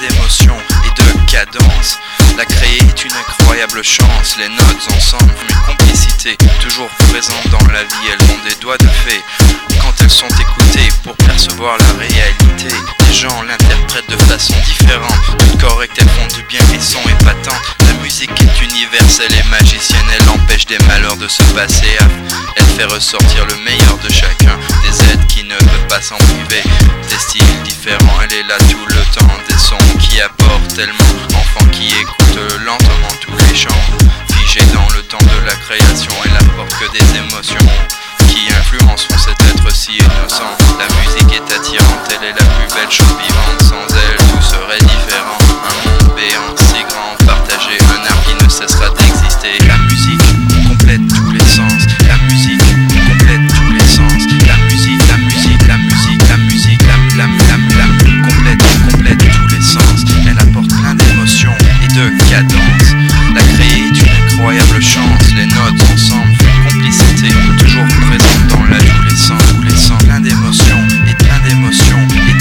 d'émotion et de cadence. La créer est une incroyable chance. Les notes ensemble font une complicité toujours présente dans la vie. Elles ont des doigts de fée quand elles sont écoutées pour percevoir la réalité. Les gens l'interprètent de façon différente, toutes correctes, elles font du bien et sont épatantes. La musique est universelle et magicienne, elle empêche des malheurs de se passer. Elle fait ressortir le meilleur de chacun, des êtres qui ne peuvent pas s'en priver. Des styles différents, elle est là tout le temps. Des sons qui apportent tellement, enfants qui écoutent lentement tous les chants. Figés dans le temps de la création, elle apporte que des émotions qui influenceront cet être si innocent. La musique est attirante, elle est la plus belle chose vivante. Sans elle, tout serait différent. Un monde béant, si grand, partagé, un art qui ne cessera d'exister. La musique complète tous les sens. La musique complète tous les sens. La musique, la musique, la musique, la musique, complète tous les sens. Elle apporte plein d'émotions et de cadences. La créer est une incroyable chance. Les notes ensemble font une complicité toujours présente dans la tous les sens, plein d'émotions et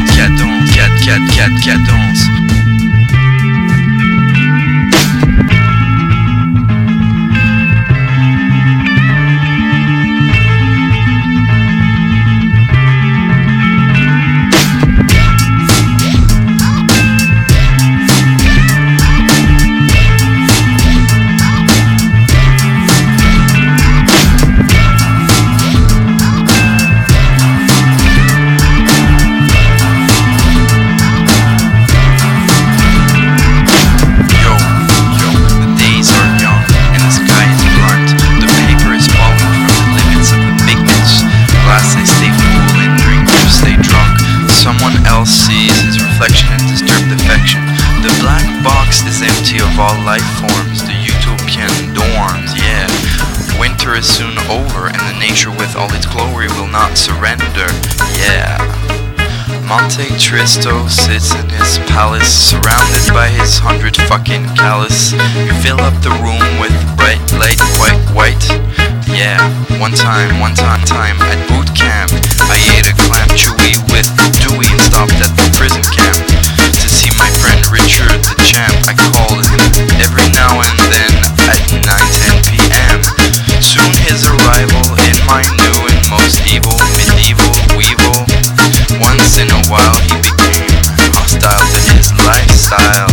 cadence. All life forms, the utopian dorms, yeah. Winter is soon over and the nature with all its glory will not surrender, yeah. Monte Cristo sits in his palace, surrounded by his 100 fucking callous. You fill up the room with bright light, quite white, yeah. One time at boot camp, I ate a clam chewy with Dewey and stopped at the prison camp to see my friend Richard the champ. I called him every now and then at 9-10 p.m. Soon his arrival in my new and most evil medieval weevil. Once in a while he became hostile to his lifestyle.